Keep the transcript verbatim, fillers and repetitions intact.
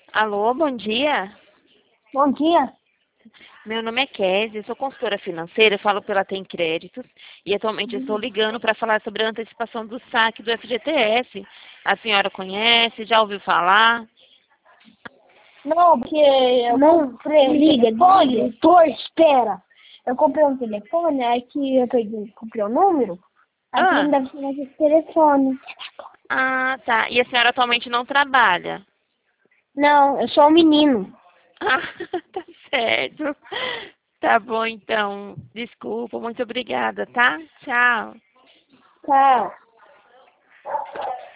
Alô, bom dia. Bom dia. Meu nome é Kézia, sou consultora financeira, falo pela Tem Créditos e atualmente estou ligando para falar sobre a antecipação do saque do F G T S. A senhora conhece, já ouviu falar? Não, porque eu Não, comprei um liga, telefone, liga. Heitor, espera. Eu comprei um telefone, aí que eu peguei, comprei o número, aí que não Ah, deve ser mais esse telefone. ah, tá. E a senhora atualmente não trabalha? Não, eu sou um menino. Ah, tá certo. Tá bom, então. Desculpa, muito obrigada, tá? Tchau. Tá.